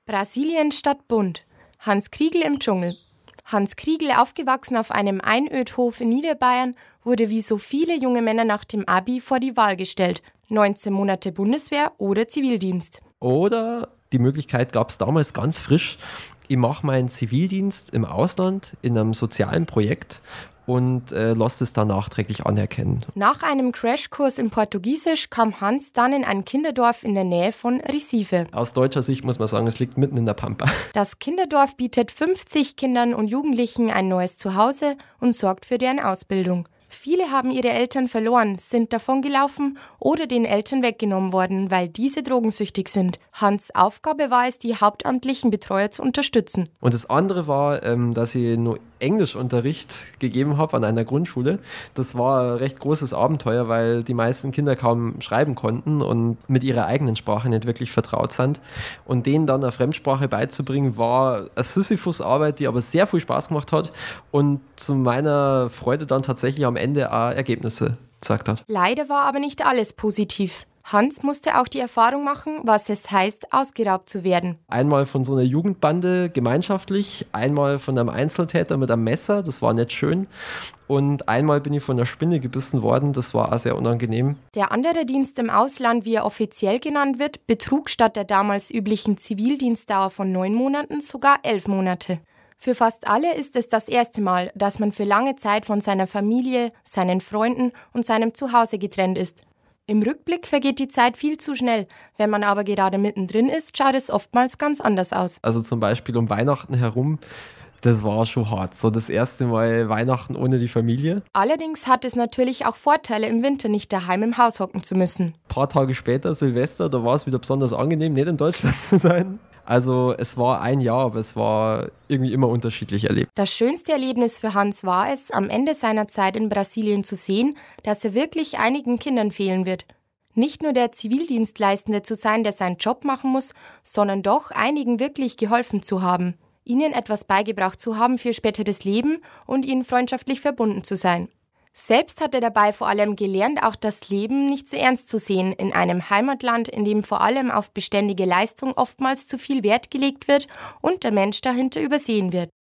Brasilien statt bunt. Hans Kriegel im Dschungel. Hans Kriegel, aufgewachsen auf einem Einödhof in Niederbayern, wurde wie so viele junge Männer nach dem Abi vor die Wahl gestellt. 19 Monate Bundeswehr oder Zivildienst. Oder die Möglichkeit gab es damals ganz frisch, ich mache meinen Zivildienst im Ausland in einem sozialen Projekt und lasse es dann nachträglich anerkennen. Nach einem Crashkurs in Portugiesisch kam Hans dann in ein Kinderdorf in der Nähe von Recife. Aus deutscher Sicht muss man sagen, es liegt mitten in der Pampa. Das Kinderdorf bietet 50 Kindern und Jugendlichen ein neues Zuhause und sorgt für deren Ausbildung. Viele haben ihre Eltern verloren, sind davongelaufen oder den Eltern weggenommen worden, weil diese drogensüchtig sind. Hans' Aufgabe war es, die hauptamtlichen Betreuer zu unterstützen. Und das andere war, dass ich nur Englischunterricht gegeben habe an einer Grundschule. Das war ein recht großes Abenteuer, weil die meisten Kinder kaum schreiben konnten und mit ihrer eigenen Sprache nicht wirklich vertraut sind. Und denen dann eine Fremdsprache beizubringen, war eine Sisyphus-Arbeit, die aber sehr viel Spaß gemacht hat und zu meiner Freude dann tatsächlich am Ende auch Ergebnisse gezeigt hat. Leider war aber nicht alles positiv. Hans musste auch die Erfahrung machen, was es heißt, ausgeraubt zu werden. Einmal von so einer Jugendbande gemeinschaftlich, einmal von einem Einzeltäter mit einem Messer, das war nicht schön. Und einmal bin ich von einer Spinne gebissen worden, das war auch sehr unangenehm. Der andere Dienst im Ausland, wie er offiziell genannt wird, betrug statt der damals üblichen Zivildienstdauer von 9 Monaten sogar 11 Monate. Für fast alle ist es das erste Mal, dass man für lange Zeit von seiner Familie, seinen Freunden und seinem Zuhause getrennt ist. Im Rückblick vergeht die Zeit viel zu schnell. Wenn man aber gerade mittendrin ist, schaut es oftmals ganz anders aus. Also zum Beispiel um Weihnachten herum, das war schon hart. So das erste Mal Weihnachten ohne die Familie. Allerdings hat es natürlich auch Vorteile, im Winter nicht daheim im Haus hocken zu müssen. Ein paar Tage später, Silvester, da war es wieder besonders angenehm, nicht in Deutschland zu sein. Also es war ein Jahr, aber es war irgendwie immer unterschiedlich erlebt. Das schönste Erlebnis für Hans war es, am Ende seiner Zeit in Brasilien zu sehen, dass er wirklich einigen Kindern fehlen wird. Nicht nur der Zivildienstleistende zu sein, der seinen Job machen muss, sondern doch einigen wirklich geholfen zu haben. Ihnen etwas beigebracht zu haben für späteres Leben und ihnen freundschaftlich verbunden zu sein. Selbst hat er dabei vor allem gelernt, auch das Leben nicht so ernst zu sehen, in einem Heimatland, in dem vor allem auf beständige Leistung oftmals zu viel Wert gelegt wird und der Mensch dahinter übersehen wird.